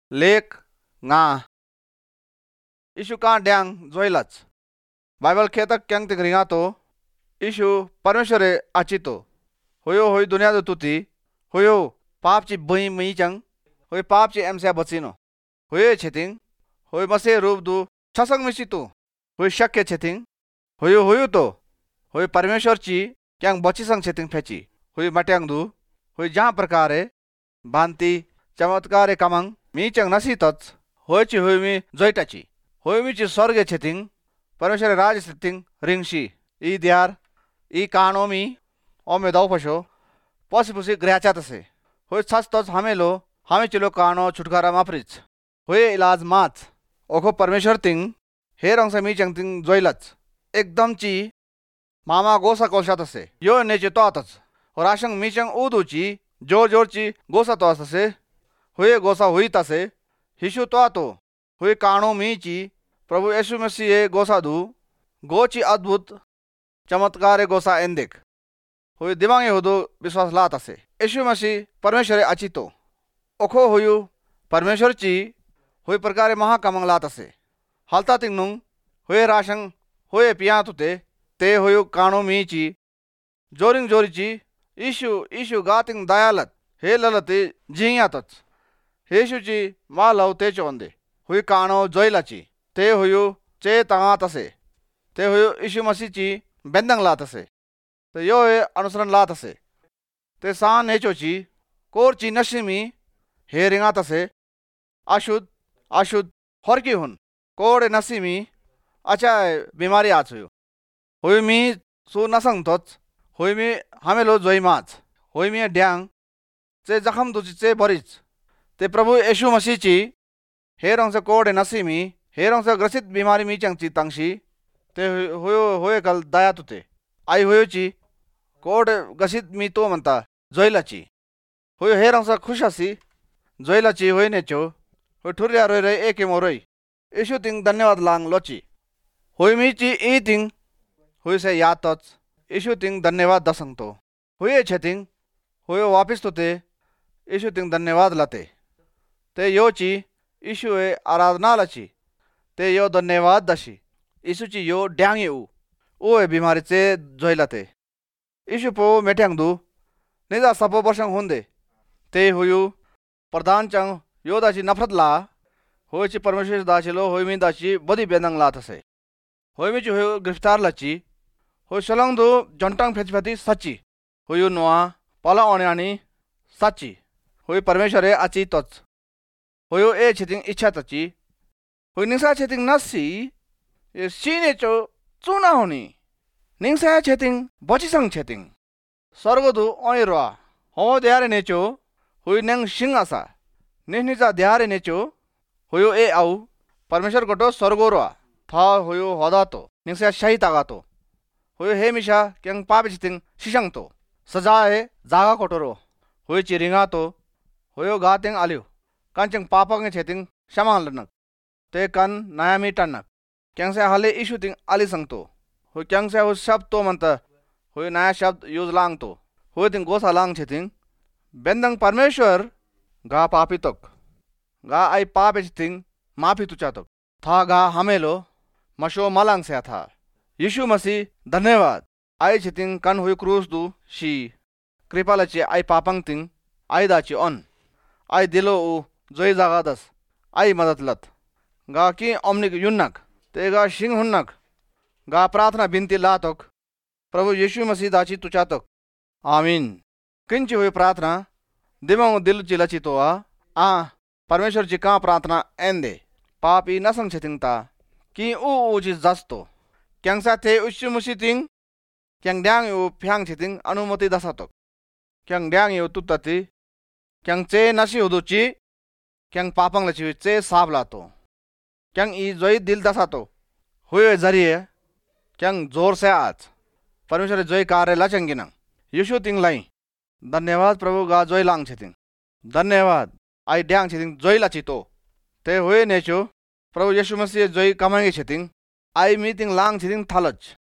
lek nga isu ka dyang zoilach Bible khetak kyang tik ringa to isu parmeshware achito hoyo hoy dunya do tuti hoyo pap chi bui mi chang hoy pap chi emsa bachino hoye cheting hoy mase rup du chasang misitu hoy shakya cheting hoyo hoyo to hoy परमेश्वर ची kyang bachi sang cheting phechi hoy matyang du hoy jah prakare bhanti chamatkare kamang mi chang nasi tats hoy chi hoy mi joitachi hoy mi chi sorge cheting परमेश्वर राज setting ringshi I diar I kanomi ome dau pasho possibly gracha tase hoy sach tos hamelo hame chilo kano chutkara maprich hoy ilaj mat ओखो परमेश्वर तिंग हे रंग से मी चंग तिंग जोइलच एकदम ची मामा गोसा कोलशा तसे यो नेचे तो आतच और आशंग मी चंग उदू ची जोर जोर ची गोसा तो आतसे हुए गोसा हुई तसे हिशु तो आतो हुए कानो मी ची प्रभु यीशु मसीह गोसा दू गोची अद्भुत चमत्कार गोसा एंदेक हुए दिमागे होदो विश्वास ला तसे यीशु मसीह परमेश्वर अचितो ओखो हुयु परमेश्वर ची हुए प्रकारे महाकामंग ला तसे हालता तिंगनुंग हुए राशंग हुए पिया तुते ते हुयो कानो मी ची जोरिंग जोरी ची ईशु गातिंग दयालत हे ललते जिया तच हेशु ची मा लवते चोंदे हुई कानो जोइला ची ते हुयो चे ता तसे ते हुयो ईशु मसीह ची बेंदंग ला तसे ते यो अनुसरण ला तसे ते सान हेचो ची कोर ची नशिमी हे रिंगा तसे अशुद्ध हर की हुन कोड़े नसीमी अच्छा बीमारी आज हुई मी सु नसंग तोच हुई मी हमें लो जोई माच हुई मी ड्यांग चे जखम तुझी चे बरीच ते प्रभु यीशु मसीह ची हे रंग से कोड़े नसीमी हे रंग से ग्रसित बीमारी मी चंग ची तंगशी ते हुए कल दया तुते आई हुयो ची कोड़े ग्रसित मी तो मनता जोइला ची हुई हे रंग से खुश हसी जोइला ची हुई ने चो हुई ठुरिया रोई रही एक मोरई यीशु तिंग धन्यवाद लांग लोची हुई मी ची ई तिंग हुई से याद तच यीशु तिंग धन्यवाद दसंग तो हुई छतिंग हुई वापिस तो ते यीशु तिंग धन्यवाद लाते ते यो ची यीशु ए आराधना लची ते यो धन्यवाद दशी यीशु ची यो ड्यांगे ओ ए बीमारी से जोइलाते यीशु पो मेट्यांग दू निजा सपो बसंग हुंदे ते हुयु प्रधान चंग यो दाची नफरत ला होय ची परमेश्वर दाची लो होय मी दाची बदी बेदंग ला तसे होय मी ची होय गिरफ्तार लची होय सलंग दो जंटांग फेचफेती सच्ची होय नोआ पाला ओण्यानी सच्ची होय परमेश्वर ए अची तोच होय ए छितिंग इच्छा तची होय निंसा छितिंग नसी ये सीने चो चुना होनी निंसा छितिंग बची संग छितिंग स्वर्ग दो ओइरोआ हो देयारे नेचो होय नंग सिंग आसा निहनिजा देयारे नेचो होयो ए आउ परमेश्वर गोटो स्वर्गोरोआ था होयो होदा तो निंसा शाही तागा तो होयो हे मिशा क्यांग पाप छितिंग शिशंग तो सजा है जागा कोटोरो होयो चिरिंगा तो होयो गातिंग आलियो कांचंग पापंग छितिंग शमांग लनक ते कन नायामी टनक क्यांग से हाले इशु तिंग आली संग तो होय क्यांग से हो शब्द तो मंत होयो नया शब्द यूज लांग तो होयो तिंग गोसा लांग छितिंग बेंदंग परमेश्वर गा पापी तक गा आई पाप छितिंग माफी तुचा तक था गा हमेलो मशो मलांग से था यीशु मसीह धन्यवाद आई छितिंग कन हुई क्रूस दू शी कृपा लची आई पापंग तिंग आई दाची ऑन आई दिलो उ जोई जागा दस आई मदद लत गा की ओमनिक युन्नक ते गा शिंग हुन्नक गा प्रार्थना बिनती ला तक प्रभु यीशु मसीह दाची तुचा तक आमीन किंच हुई प्रार्थना दिमाग दिल चिलची तो आ परमेश्वर जी का प्रार्थना एंदे पापी न संग छितिंगता कि उ जी जस्तो क्यांग सा थे उच्च मुसितिंग क्यांग ड्यांग उ फ्यांग छितिंग अनुमति दसा तो क्यांग ड्यांग उ तुतति क्यांग चे नसी उदुची क्यांग पापंग लची चे साब लातो क्यांग ई जोई दिल दसा तो हुए जरिए क्यांग जोर से आज परमेश्वर जोई कार्य लचंगिनंग यीशु तिंग लाई धन्यवाद प्रभु गा जोई लांग छितिंग धन्यवाद आई ड्यांग छितिंग जोई लाची तो ते हुए नेचो प्रभु यीशु मसीह जोई कमांगे छितिंग आई मीटिंग लांग छितिंग थालच